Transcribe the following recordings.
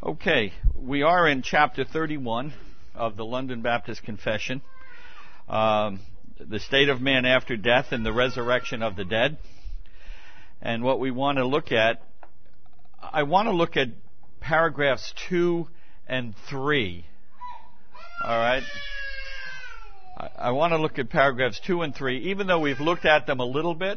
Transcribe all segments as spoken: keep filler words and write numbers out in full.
Okay, we are in chapter thirty-one of the London Baptist Confession, um, the state of man after death and the resurrection of the dead. And what we want to look at, I want to look at paragraphs two and three. All right? I, I want to look at paragraphs two and three. Even though we've looked at them a little bit,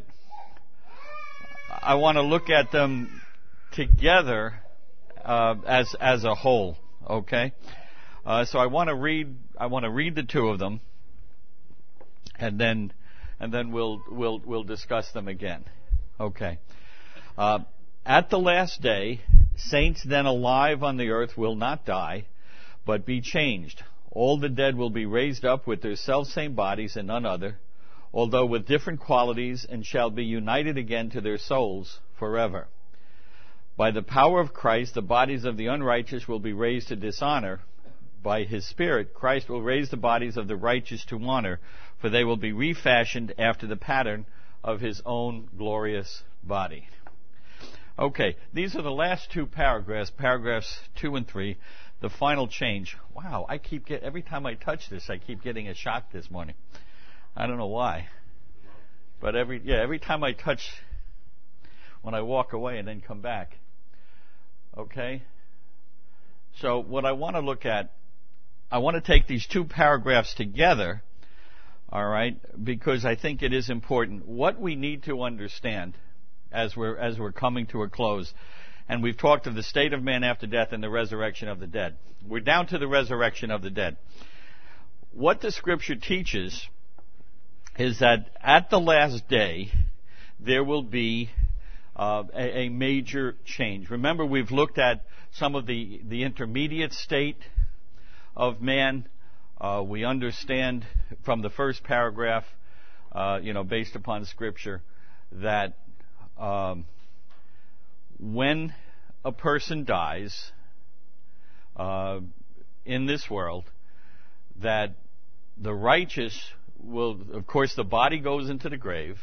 I want to look at them together Uh, as as a whole, okay. Uh, so I want to read. I want to read the two of them, and then and then we'll we'll we'll discuss them again, okay. Uh, at the last day, saints then alive on the earth will not die, but be changed. All the dead will be raised up with their selfsame bodies and none other, although with different qualities, and shall be united again to their souls forever. By the power of Christ, the bodies of the unrighteous will be raised to dishonor. By His Spirit, Christ will raise the bodies of the righteous to honor, for they will be refashioned after the pattern of His own glorious body. Okay, these are the last two paragraphs, paragraphs two and three, the final change. Wow, I keep get every time I touch this, I keep getting a shock this morning. I don't know why. But every yeah, every time I touch, when I walk away and then come back. Okay? So what I want to look at, I want to take these two paragraphs together, all right, because I think it is important. What we need to understand as we're as we're coming to a close, and we've talked of the state of man after death and the resurrection of the dead. We're down to the resurrection of the dead. What the Scripture teaches is that at the last day, there will be Uh, a, a major change. Remember, we've looked at some of the, the intermediate state of man. Uh, we understand from the first paragraph, uh, you know, based upon Scripture, that um, when a person dies uh, in this world, that the righteous will, of course, the body goes into the grave.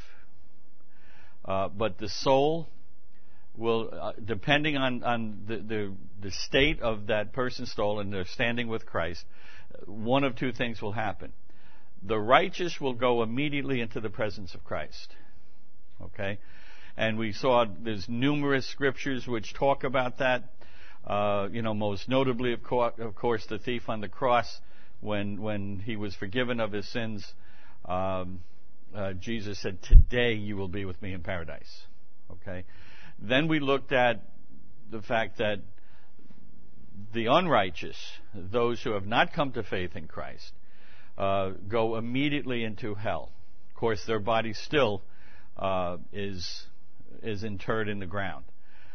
Uh, but the soul will, uh, depending on, on the, the, the state of that person's soul and their standing with Christ, one of two things will happen. The righteous will go immediately into the presence of Christ. Okay? And we saw there's numerous scriptures which talk about that. Uh, you know, most notably, of, co- of course, the thief on the cross, when, when he was forgiven of his sins, um, Uh, Jesus said, "Today you will be with me in paradise." Okay. Then we looked at the fact that the unrighteous, those who have not come to faith in Christ, uh, go immediately into hell. Of course, their body still uh, is is interred in the ground.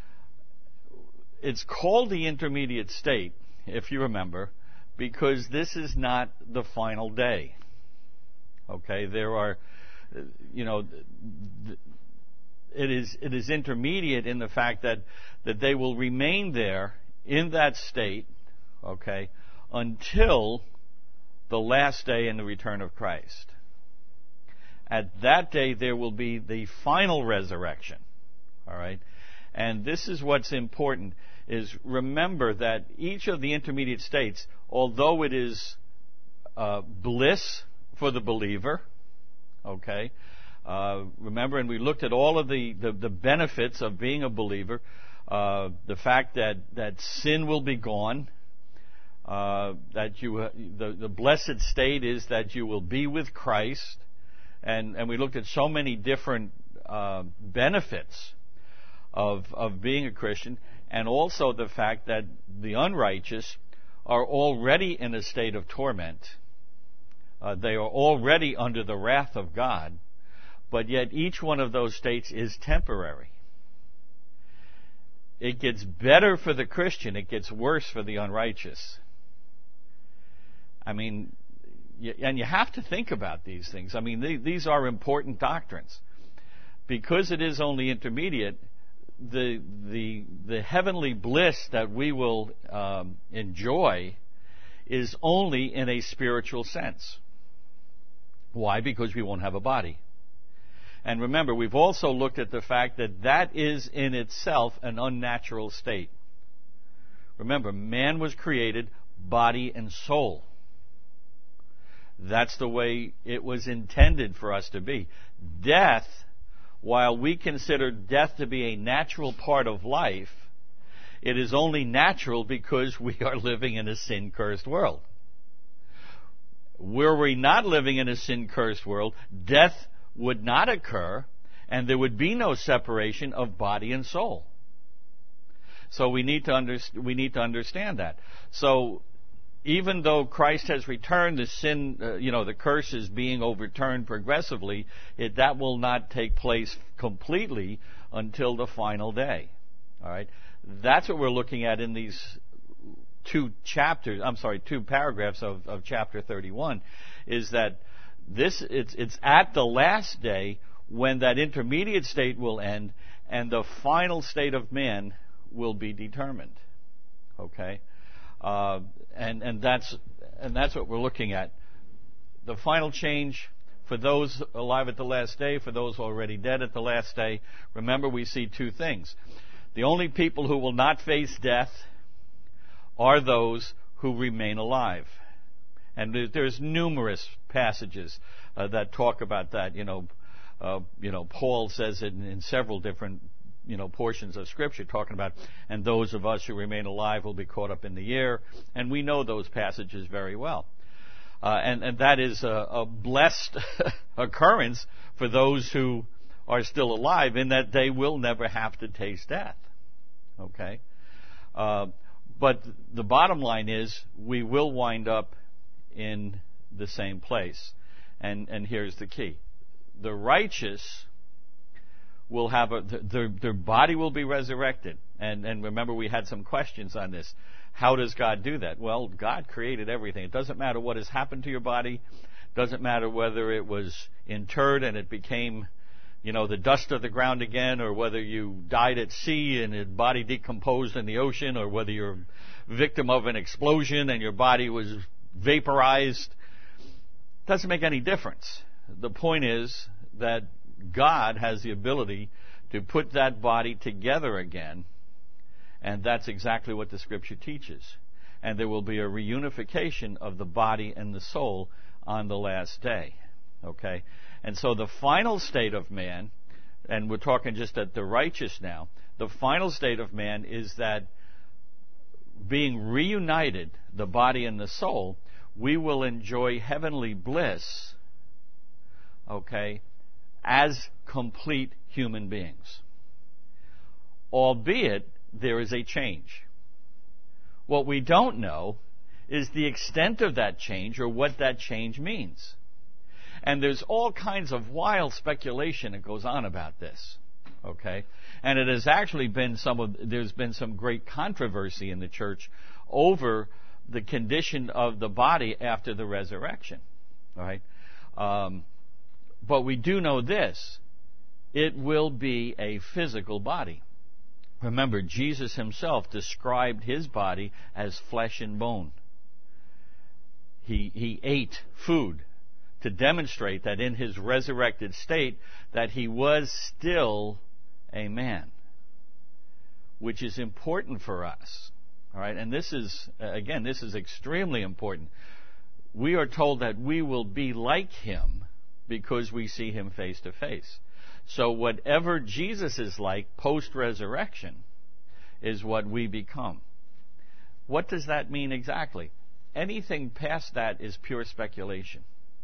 It's called the intermediate state, if you remember, because this is not the final day. Okay, there are. You know, it is it is intermediate in the fact that, that they will remain there in that state, okay, until the last day and the return of Christ. At that day, there will be the final resurrection, all right? And this is what's important, is remember that each of the intermediate states, although it is uh, bliss for the believer, okay. Uh, remember, and we looked at all of the, the, the benefits of being a believer. Uh, the fact that, that sin will be gone. Uh, that you uh, the, the blessed state is that you will be with Christ. And, and we looked at so many different uh, benefits of, of being a Christian. And also the fact that the unrighteous are already in a state of torment. Uh, they are already under the wrath of God, but yet each one of those states is temporary. It gets better for the Christian, it gets worse for the unrighteous. I mean, y- and you have to think about these things. I mean, they, these are important doctrines. Because it is only intermediate, the the the heavenly bliss that we will um, enjoy is only in a spiritual sense. Why? Because we won't have a body. And remember, we've also looked at the fact that that is in itself an unnatural state. Remember, man was created body and soul. That's the way it was intended for us to be. Death, while we consider death to be a natural part of life, it is only natural because we are living in a sin-cursed world. Were we not living in a sin-cursed world, death would not occur, and there would be no separation of body and soul. So we need to under, we need to understand that. So even though Christ has returned, the sin, uh, you know, the curse is being overturned progressively, it, that will not take place completely until the final day. All right? That's what we're looking at in these two chapters, I'm sorry, two paragraphs of, of chapter thirty-one, is that this, it's, it's at the last day when that intermediate state will end and the final state of man will be determined. Okay? Uh, and, and that's, and that's what we're looking at. The final change for those alive at the last day, for those already dead at the last day. Remember, we see two things. The only people who will not face death are those who remain alive. And there's numerous passages uh, that talk about that. You know, uh, you know, Paul says it in, in several different, you know, portions of Scripture, talking about, and those of us who remain alive will be caught up in the air. And we know those passages very well. Uh, and, and that is a, a blessed occurrence for those who are still alive, in that they will never have to taste death. Okay? Uh, but the bottom line is, we will wind up in the same place. And, and here's the key. The righteous will have a, their, their body will be resurrected. And, and remember, we had some questions on this. How does God do that? Well, God created everything. It doesn't matter what has happened to your body. It doesn't matter whether it was interred and it became, you know, the dust of the ground again, or whether you died at sea and your body decomposed in the ocean, or whether you're a victim of an explosion and your body was vaporized. It doesn't make any difference. The point is that God has the ability to put that body together again, and that's exactly what the Scripture teaches. And there will be a reunification of the body and the soul on the last day. Okay? And so the final state of man, and we're talking just at the righteous now, the final state of man is that being reunited, the body and the soul, we will enjoy heavenly bliss, okay, as complete human beings. Albeit, there is a change. What we don't know is the extent of that change, or what that change means. And there's all kinds of wild speculation that goes on about this. Okay? And it has actually been some of, there's been some great controversy in the church over the condition of the body after the resurrection. All right? Um, but we do know this. It will be a physical body. Remember, Jesus himself described his body as flesh and bone. He, he ate food to demonstrate that in his resurrected state that he was still a man, which is important for us. All right, and this is, again, this is extremely important. We are told that we will be like him because we see him face to face. So whatever Jesus is like post-resurrection is what we become. What does that mean exactly? Anything past that is pure speculation.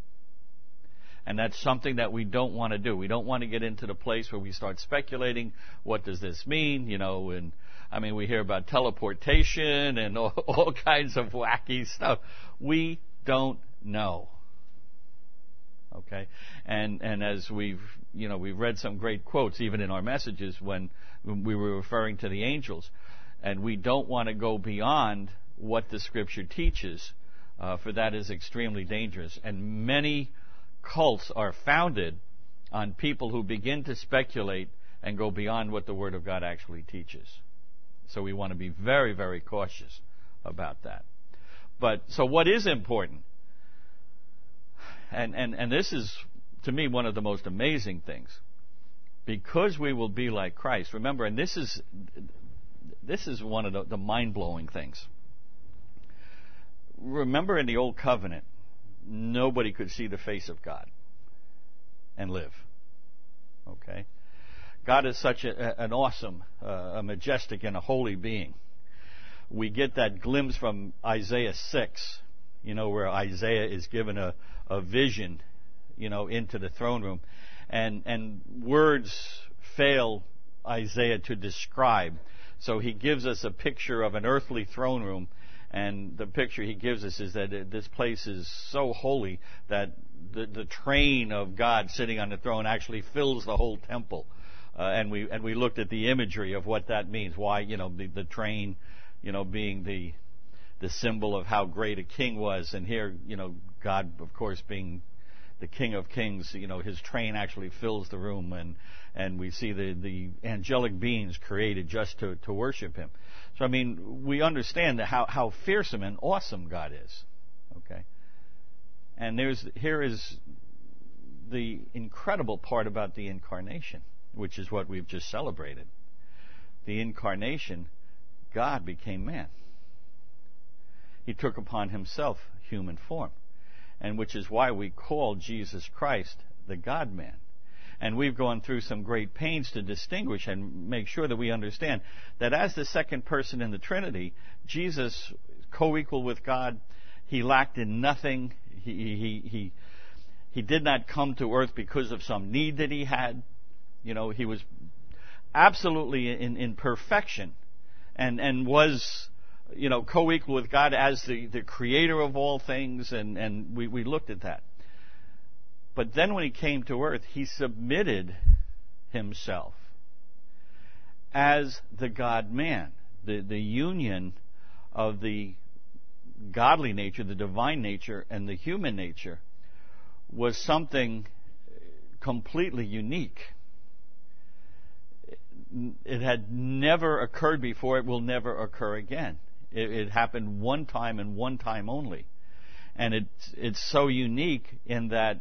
And that's something that we don't want to do. We don't want to get into the place where we start speculating, what does this mean? You know, and I mean, we hear about teleportation and all, all kinds of wacky stuff. We don't know. Okay? And and as we've, you know, we've read some great quotes even in our messages when we were referring to the angels. And we don't want to go beyond what the Scripture teaches, uh, for that is extremely dangerous. And many cults are founded on people who begin to speculate and go beyond what the Word of God actually teaches. So we want to be very, very cautious about that. But, so what is important? And, and, and this is, to me, one of the most amazing things. Because we will be like Christ. Remember, and this is, this is one of the, the mind-blowing things. Remember in the Old Covenant, nobody could see the face of God and live. Okay? God is such a, an awesome, uh, a majestic, and a holy being. We get that glimpse from Isaiah six, you know, where Isaiah is given a, a vision, you know, into the throne room. And, and words fail Isaiah to describe. So he gives us a picture of an earthly throne room. And the picture he gives us is that this place is so holy that the, the train of God sitting on the throne actually fills the whole temple. Uh, and we and we looked at the imagery of what that means. Why, you know, the, the train, you know, being the the symbol of how great a king was, and here, you know, God, of course, being the King of Kings, you know, his train actually fills the room, and and we see the the angelic beings created just to to worship him. So I mean, we understand how how fearsome and awesome God is. Okay, and there's here is the incredible part about the incarnation, which is what we've just celebrated. The incarnation, God became man. He took upon himself human form, and which is why we call Jesus Christ the God-man. And we've gone through some great pains to distinguish and make sure that we understand that as the second person in the Trinity, Jesus, co-equal with God, he lacked in nothing. He, he, he, he did not come to earth because of some need that he had. You know, he was absolutely in, in perfection and, and was, you know, co-equal with God as the, the creator of all things, and, and we, we looked at that. But then when he came to earth, he submitted himself as the God-man. The, the union of the godly nature, the divine nature, and the human nature was something completely unique. It had never occurred before. It will never occur again. It, it happened one time and one time only. And it's, it's so unique in that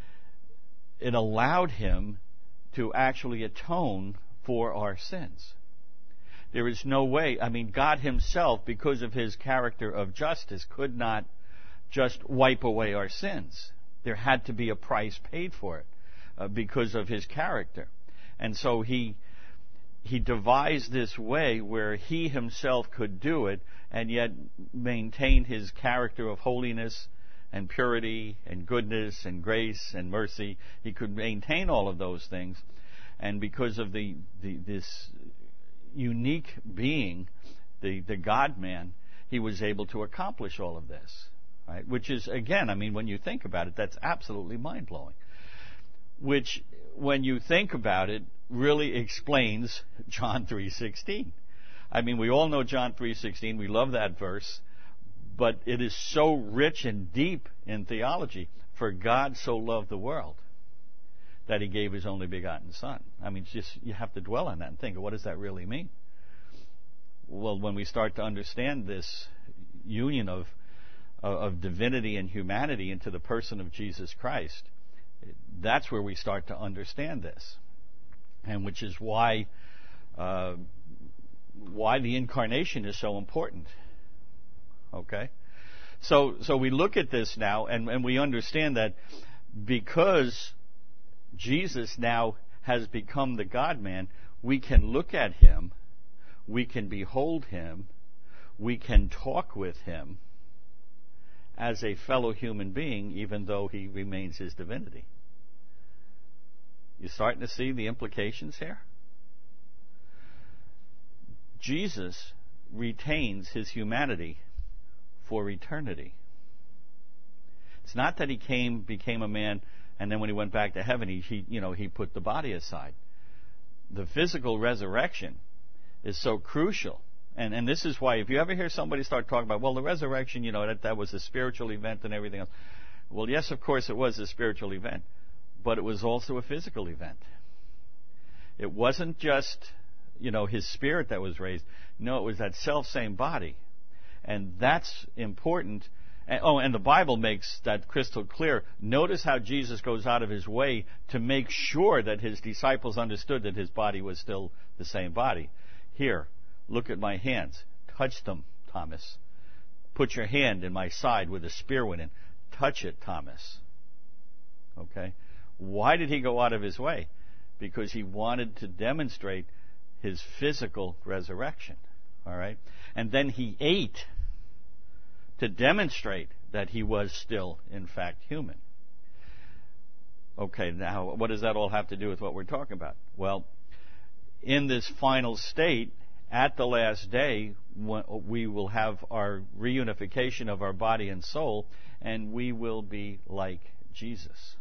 it allowed him to actually atone for our sins. There is no way, I mean, God himself, because of his character of justice, could not just wipe away our sins. There had to be a price paid for it uh, because of his character. And so he he devised this way where he himself could do it and yet maintain his character of holiness and purity and goodness and grace and mercy. He could maintain all of those things. And because of the, the this unique being, the, the God-man, he was able to accomplish all of this. Right? Which is, again, I mean, when you think about it, that's absolutely mind-blowing. Which, when you think about it, really explains John three sixteen. I mean, we all know John three sixteen. We love that verse. But it is so rich and deep in theology. For God so loved the world that he gave his only begotten Son. I mean, it's just, you have to dwell on that and think, what does that really mean? Well, when we start to understand this union of of divinity and humanity into the person of Jesus Christ, that's where we start to understand this, and which is why uh, why the incarnation is so important. Okay, so so we look at this now, and, and we understand that because Jesus now has become the God-man, we can look at him, we can behold him, we can talk with him as a fellow human being, even though he remains his divinity. You starting to see the implications here? Jesus retains his humanity for eternity. It's not that he came, became a man, and then when he went back to heaven, he, he you know, he put the body aside. The physical resurrection is so crucial. And and this is why, if you ever hear somebody start talking about, well, the resurrection, you know, that, that was a spiritual event and everything else. Well, yes, of course it was a spiritual event, but it was also a physical event. It wasn't just, you know, his spirit that was raised. No, it was that self-same body. And that's important. And, oh, and the Bible makes that crystal clear. Notice how Jesus goes out of his way to make sure that his disciples understood that his body was still the same body. Here, Look at my hands. Touch them, Thomas. Put your hand in my side where the spear went in. Touch it, Thomas. Okay? Why did he go out of his way? Because he wanted to demonstrate his physical resurrection. All right? And then he ate to demonstrate that he was still, in fact, human. Okay, now what does that all have to do with what we're talking about? Well, in this final state, at the last day, we will have our reunification of our body and soul, and we will be like Jesus.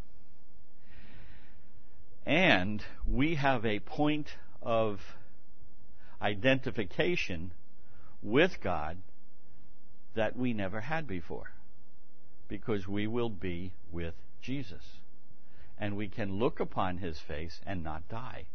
And we have a point of identification with God that we never had before, because we will be with Jesus. And we can look upon his face and not die.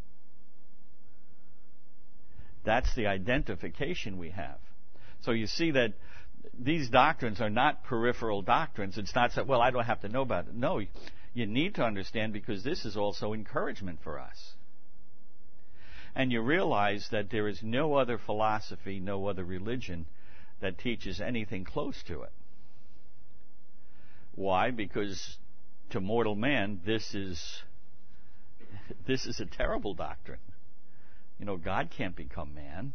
That's the identification we have. So you see that these doctrines are not peripheral doctrines. It's not that, well, I don't have to know about it. No, you need to understand, because this is also encouragement for us. And you realize that there is no other philosophy, no other religion that teaches anything close to it. Why? Because to mortal man, this is this is a terrible doctrine. You know, God can't become man.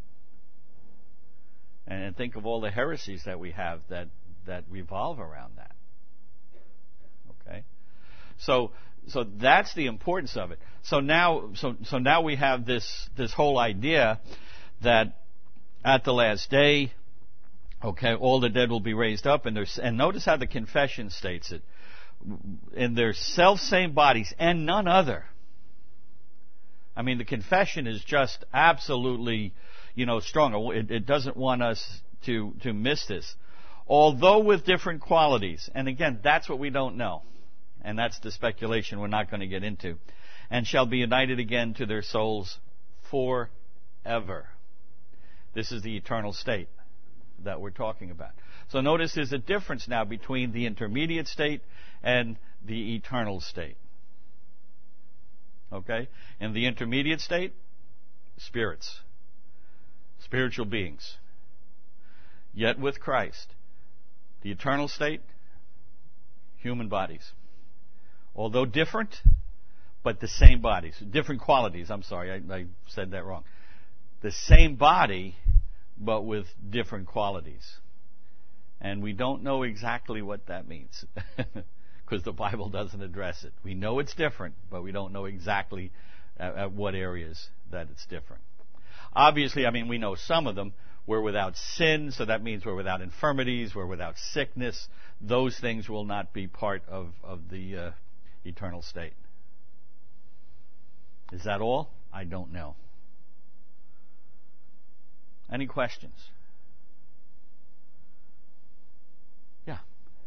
And think of all the heresies that we have that, that revolve around that. Okay? So so that's the importance of it. So now so so now we have this this whole idea that at the last day, okay, all the dead will be raised up, and there's and notice how the confession states it. In their self-same bodies and none other. I mean, the confession is just absolutely, you know, strong. It, it doesn't want us to, to miss this. Although with different qualities. And again, that's what we don't know. And that's the speculation we're not going to get into. And shall be united again to their souls forever. This is the eternal state that we're talking about. So notice there's a difference now between the intermediate state and the eternal state. Okay? In the intermediate state, spirits, spiritual beings, yet with Christ. The eternal state, human bodies. Although different, but the same bodies. Different qualities. I'm sorry, I, I said that wrong. The same body, but with different qualities. And we don't know exactly what that means, because the Bible doesn't address it. We know it's different, but we don't know exactly at, at what areas that it's different. Obviously, I mean, we know some of them. We're without sin, so that means we're without infirmities, we're without sickness. Those things will not be part of, of the uh, eternal state. Is that all? I don't know. Any questions? Yeah.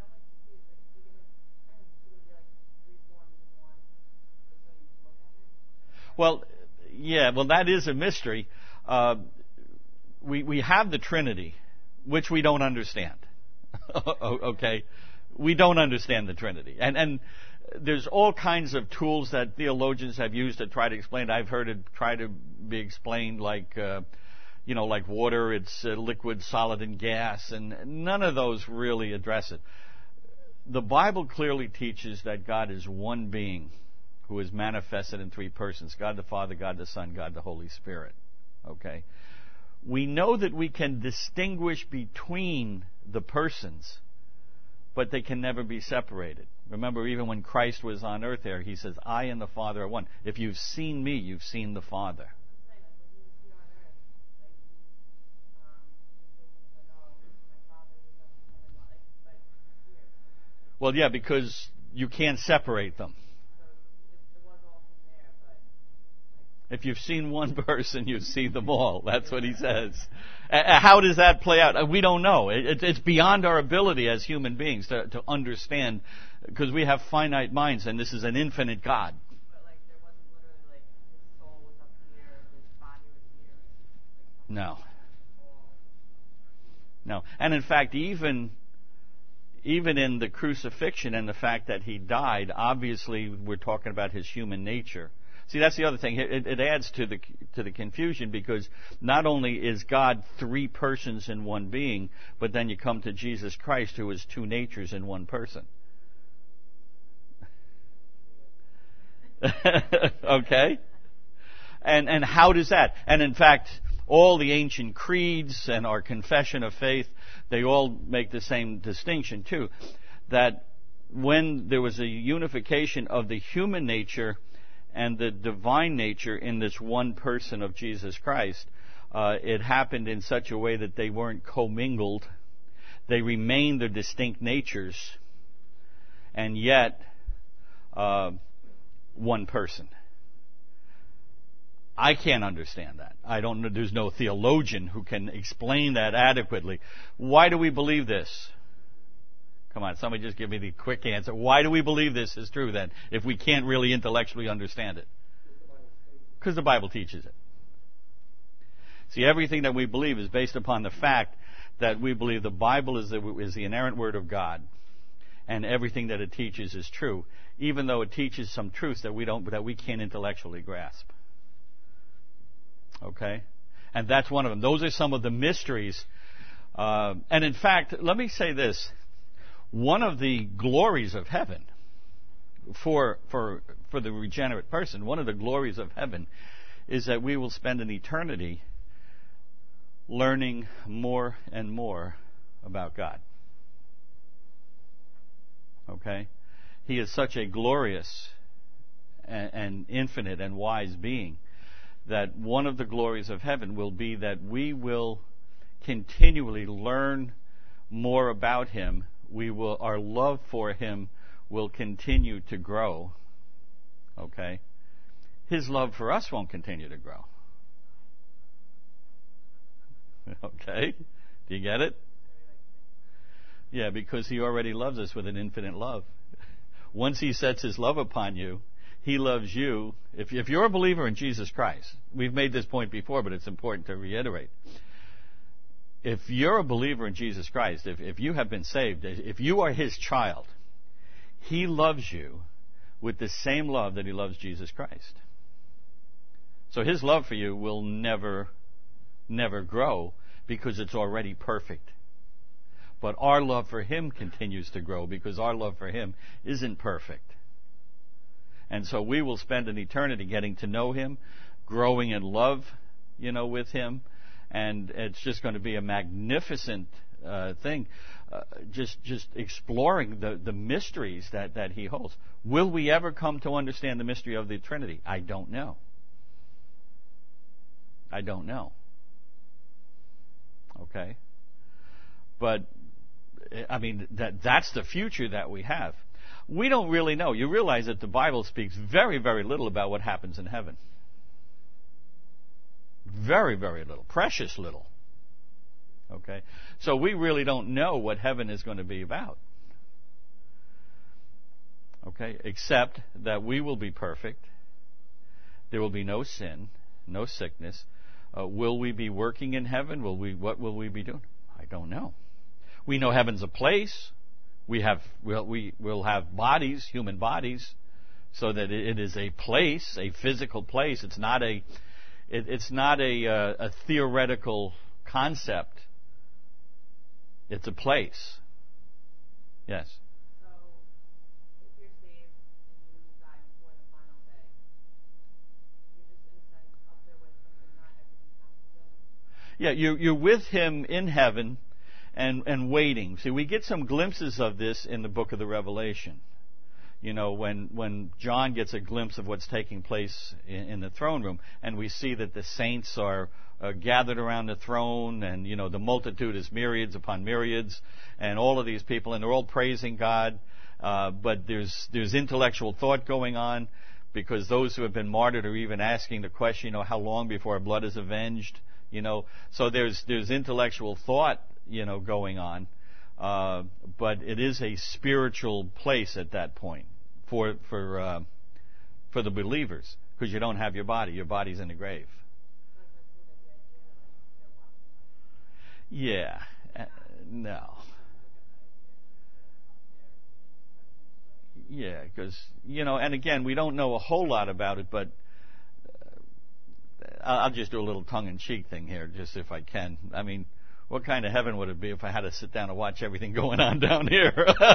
Well, yeah, well, that is a mystery. Uh, we we have the Trinity, which we don't understand. Okay? We don't understand the Trinity. And and there's all kinds of tools that theologians have used to try to explain. I've heard it try to be explained like, uh, you know, like water, it's uh, liquid, solid, and gas, and none of those really address it. The Bible clearly teaches that God is one being who is manifested in three persons: God the Father, God the Son, God the Holy Spirit. Okay? We know that we can distinguish between the persons, but they can never be separated. Remember, even when Christ was on earth there, he says, I and the Father are one. If you've seen me, you've seen the Father. Well, yeah, because you can't separate them. If you've seen one person, you've seen them all. That's what he says. Uh, how does that play out? Uh, we don't know. It, it's beyond our ability as human beings to, to understand, because we have finite minds, and this is an infinite God. But like, there wasn't literally like his soul was up here, his body was here. No. No. And in fact, even even in the crucifixion and the fact that he died, obviously we're talking about his human nature. See, that's the other thing. It, it adds to the to the confusion, because not only is God three persons in one being, but then you come to Jesus Christ, who is two natures in one person. Okay? And and how does that? And in fact, all the ancient creeds and our confession of faith, they all make the same distinction too, that when there was a unification of the human nature and the divine nature in this one person of Jesus Christ, uh, it happened in such a way that they weren't commingled. They remained their distinct natures, and yet uh, one person. I can't understand that. I don't know. There's no theologian who can explain that adequately. Why do we believe this? Come on, somebody just give me the quick answer. Why do we believe this is true then, if we can't really intellectually understand it? Because the Bible teaches it. See, everything that we believe is based upon the fact that we believe the Bible is the, is the inerrant Word of God, and everything that it teaches is true, even though it teaches some truths that we don't, that we can't intellectually grasp. Okay? And that's one of them. Those are some of the mysteries. Uh, and in fact, let me say this. One of the glories of heaven for, for, for the regenerate person, one of the glories of heaven is that we will spend an eternity learning more and more about God. Okay? He is such a glorious and, and infinite and wise being that one of the glories of heaven will be that we will continually learn more about Him. We will, our love for Him will continue to grow. Okay? His love for us won't continue to grow. Okay? Do you get it? Yeah, because He already loves us with an infinite love. Once He sets His love upon you, He loves you. If, if you're a believer in Jesus Christ, we've made this point before, but it's important to reiterate. If you're a believer in Jesus Christ, if, if you have been saved, if you are His child, He loves you with the same love that He loves Jesus Christ. So His love for you will never, never grow because it's already perfect. But our love for Him continues to grow because our love for Him isn't perfect. And so we will spend an eternity getting to know Him, growing in love, you know, with Him. And it's just going to be a magnificent uh, thing, uh, just just exploring the, the mysteries that, that He holds. Will we ever come to understand the mystery of the Trinity? I don't know. I don't know. Okay? But, I mean, that that's the future that we have. We don't really know. You realize that the Bible speaks very, very little about what happens in heaven. Very, very little. Precious little. Okay? So we really don't know what heaven is going to be about. Okay? Except that we will be perfect. There will be no sin, no sickness. Uh, will we be working in heaven? Will we? What will we be doing? I don't know. We know heaven's a place. We have we'll, we will have bodies, human bodies, so that it, it is a place, a physical place. It's not a it, it's not a, uh, a theoretical concept. It's a place. Yes. So, if you're saved and you die before the final day, you're just in a sense up there with Him, and not everything happens to Him. Yeah, you're you're with Him in heaven. And, and waiting. See, we get some glimpses of this in the book of the Revelation. You know, when, when John gets a glimpse of what's taking place in, in the throne room, and we see that the saints are uh, gathered around the throne, and, you know, the multitude is myriads upon myriads, and all of these people, and they're all praising God, uh, but there's, there's intellectual thought going on, because those who have been martyred are even asking the question, you know, how long before our blood is avenged? You know, so there's, there's intellectual thought, you know, going on, uh, but it is a spiritual place at that point for for uh, for the believers, because you don't have your body; your body's in the grave. Yeah, uh, no. Yeah, because you know, and again, we don't know a whole lot about it, but I'll just do a little tongue-in-cheek thing here, just if I can. I mean, what kind of heaven would it be if I had to sit down and watch everything going on down here?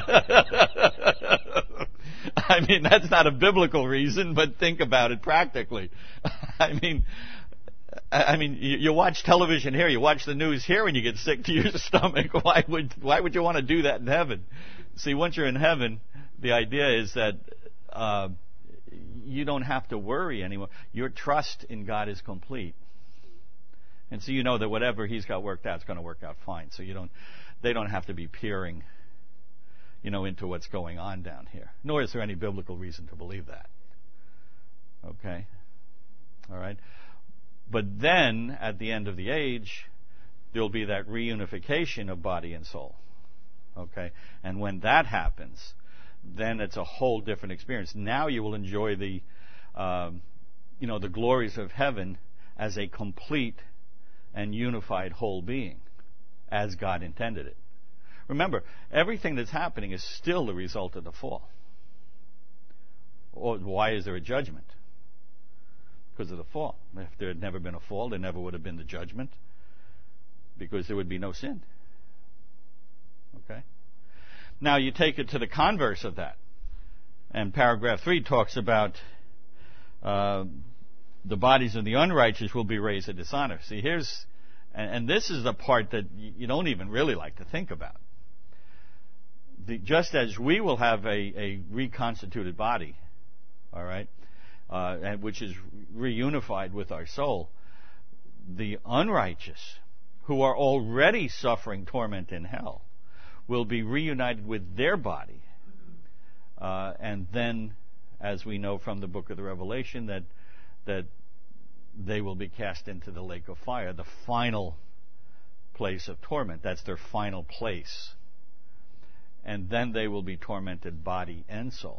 I mean, that's not a biblical reason, but think about it practically. I mean, I mean, you, you watch television here, you watch the news here, and you get sick to your stomach. Why would why would you want to do that in heaven? See, once you're in heaven, the idea is that uh, you don't have to worry anymore. Your trust in God is complete, and so you know that whatever He's got worked out is going to work out fine. So you don't, they don't have to be peering, you know, into what's going on down here. Nor is there any biblical reason to believe that. Okay, all right. But then, at the end of the age, there'll be that reunification of body and soul. Okay? And when that happens, then it's a whole different experience. Now you will enjoy the, um, you know, the glories of heaven as a complete and unified whole being, as God intended it. Remember, everything that's happening is still the result of the fall. Or why is there a judgment? Because of the fall. If there had never been a fall, there never would have been the judgment, because there would be no sin. Okay? Now you take it to the converse of that. And paragraph three talks about uh, the bodies of the unrighteous will be raised to dishonor. See, here's, and, and this is the part that you don't even really like to think about. The, just as we will have a, a reconstituted body, all right, Uh, and which is reunified with our soul, the unrighteous, who are already suffering torment in hell, will be reunited with their body. Uh, and then, as we know from the book of the Revelation, that that they will be cast into the lake of fire, the final place of torment. That's their final place. And then they will be tormented body and soul.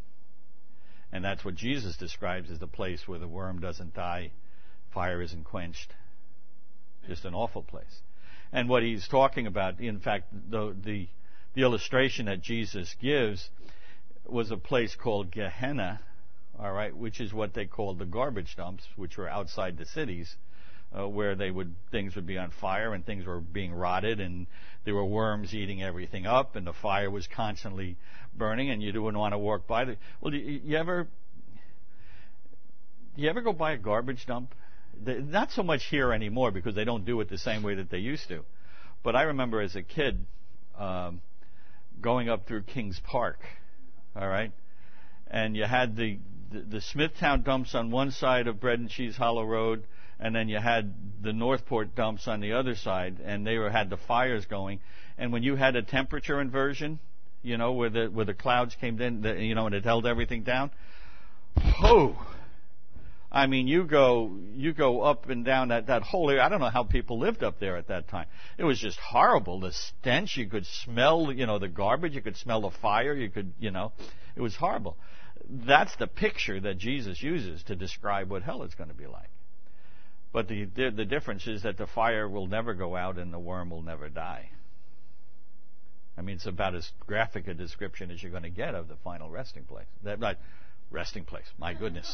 And that's what Jesus describes as the place where the worm doesn't die, fire isn't quenched. Just an awful place. And what he's talking about, in fact, the, the, the illustration that Jesus gives was a place called Gehenna, all right, which is what they called the garbage dumps, which were outside the cities, uh, where they would things would be on fire and things were being rotted, and there were worms eating everything up, and the fire was constantly burning, and you wouldn't want to walk by the. Well, do you, you ever, do you ever go by a garbage dump? The, not so much here anymore because they don't do it the same way that they used to. But I remember as a kid um, going up through Kings Park, all right, and you had the, the the Smithtown dumps on one side of Bread and Cheese Hollow Road, and then you had the Northport dumps on the other side, and they were, had the fires going. And when you had a temperature inversion, you know, where the where the clouds came in, the, you know, and it held everything down. Oh, I mean, you go you go up and down that that whole area. I don't know how people lived up there at that time. It was just horrible. The stench, you could smell, you know, the garbage. You could smell the fire. You could, you know, it was horrible. That's the picture that Jesus uses to describe what hell is going to be like. But the the difference is that the fire will never go out and the worm will never die. I mean, it's about as graphic a description as you're going to get of the final resting place. That, not resting place, my goodness.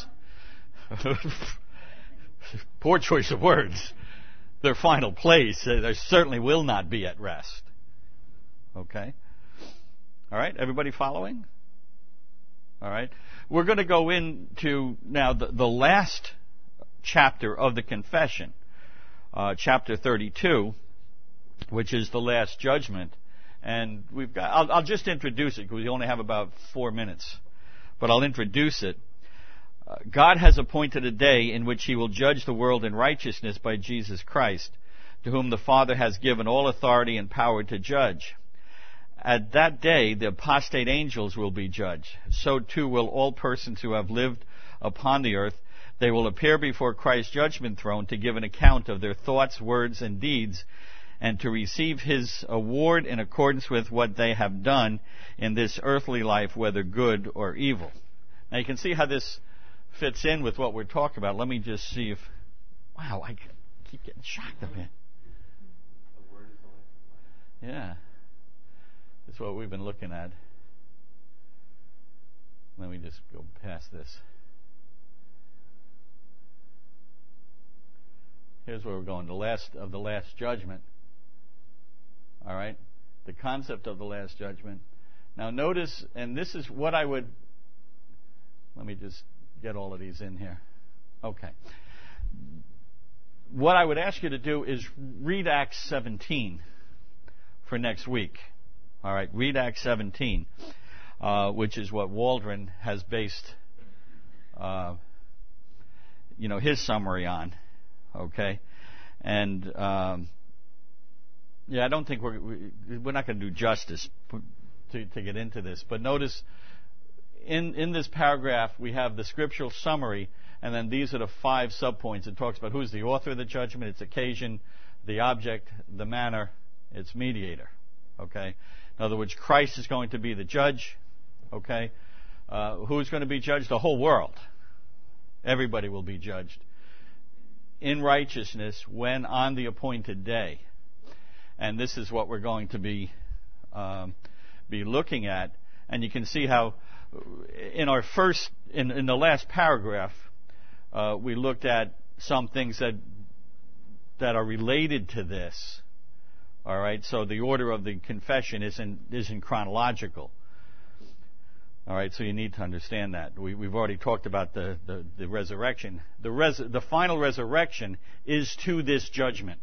Poor choice of words. Their final place, uh, they certainly will not be at rest. Okay? All right, everybody following? All right. We're going to go into now the, the last chapter of the confession, uh, chapter thirty-two, which is the last judgment. And we've got, I'll, I'll just introduce it because we only have about four minutes, but I'll introduce it. Uh, God has appointed a day in which He will judge the world in righteousness by Jesus Christ, to whom the Father has given all authority and power to judge. At that day, the apostate angels will be judged. So too will all persons who have lived upon the earth. They will appear before Christ's judgment throne to give an account of their thoughts, words, and deeds, and to receive His award in accordance with what they have done in this earthly life, whether good or evil. Now you can see how this fits in with what we're talking about. Let me just see if... Wow, I keep getting shocked a bit. Yeah. That's what we've been looking at. Let me just go past this. here's where we're going. The last of the last judgment. All right? The concept of the last judgment. Now notice, and this is what I would, let me just get all of these in here. Okay. What I would ask you to do is read Acts seventeen for next week. All right, read Acts seventeen, uh, which is what Waldron has based, uh, you know, his summary on. Okay, and um, yeah, I don't think we're we're not going to do justice to to get into this. But notice, in in this paragraph we have the scriptural summary, and then these are the five subpoints. It talks about who's the author of the judgment, its occasion, the object, the manner, its mediator. Okay, in other words, Christ is going to be the judge. Okay, uh, who's going to be judged? The whole world. Everybody will be judged in righteousness when on the appointed day. And this is what we're going to be um, be looking at. And you can see how in our first, in, in the last paragraph, uh, we looked at some things that that are related to this. All right, so the order of the confession isn't isn't chronological. All right, so you need to understand that. We, we've already talked about the, the, the resurrection. The, res, the final resurrection is to this judgment.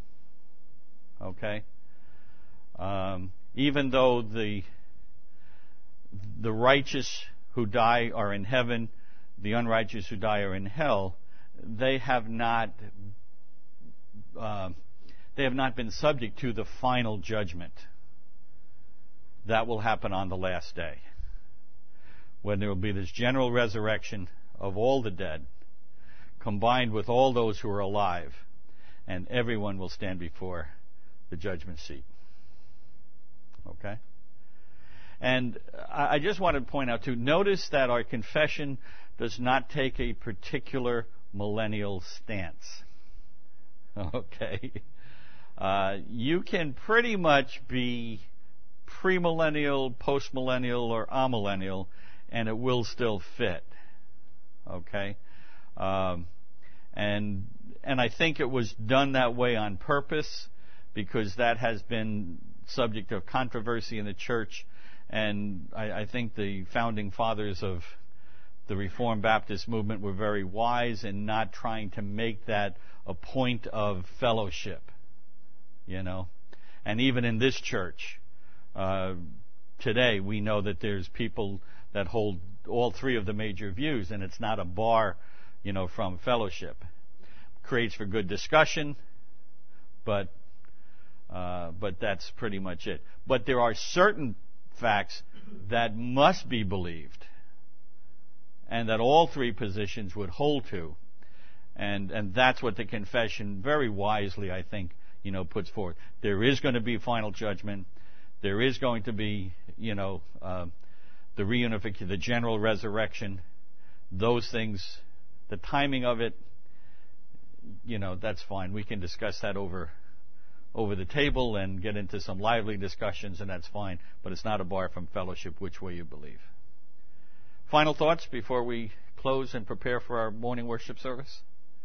Okay? Um, even though the the righteous who die are in heaven, the unrighteous who die are in hell, they have not uh, they have not been subject to the final judgment. That will happen on the last day, when there will be this general resurrection of all the dead, combined with all those who are alive, and everyone will stand before the judgment seat. Okay? And I just want to point out, too, notice that our confession does not take a particular millennial stance. Okay? Uh, you can pretty much be premillennial, postmillennial, or amillennial, and it will still fit. Okay? Um, and and I think it was done that way on purpose, because that has been subject of controversy in the church, and I, I think the founding fathers of the Reformed Baptist movement were very wise in not trying to make that a point of fellowship, you know. And even in this church, uh, today we know that there's people that hold all three of the major views, and it's not a bar, you know, from fellowship. Creates for good discussion, but uh, but that's pretty much it. But there are certain facts that must be believed, and that all three positions would hold to, and and that's what the confession very wisely, I think, you know, puts forward. There is going to be final judgment. There is going to be, you know, uh, the reunification, the general resurrection. Those things, the timing of it, you know, that's fine. We can discuss that over over the table and get into some lively discussions, and that's fine. But it's not a bar from fellowship which way you believe. Final thoughts before we close and prepare for our morning worship service?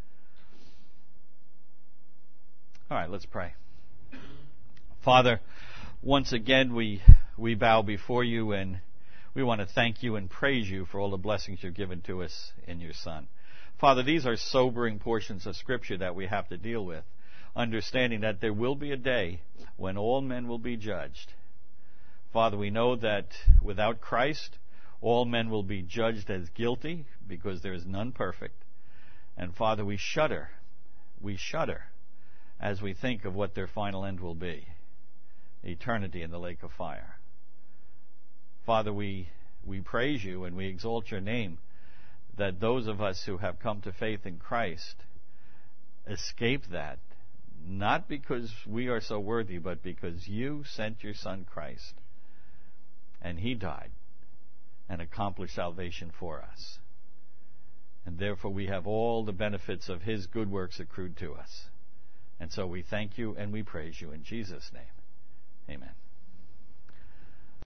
All right, let's pray. Father, once again we we bow before you, and we want to thank you and praise you for all the blessings you've given to us in your Son. Father, these are sobering portions of Scripture that we have to deal with, understanding that there will be a day when all men will be judged. Father, we know that without Christ, all men will be judged as guilty, because there is none perfect. And Father, we shudder, we shudder as we think of what their final end will be, eternity in the lake of fire. Father, we we praise you and we exalt your name, that those of us who have come to faith in Christ escape that, not because we are so worthy, but because you sent your Son Christ, and he died and accomplished salvation for us. And therefore we have all the benefits of his good works accrued to us. And so we thank you and we praise you in Jesus' name. Amen.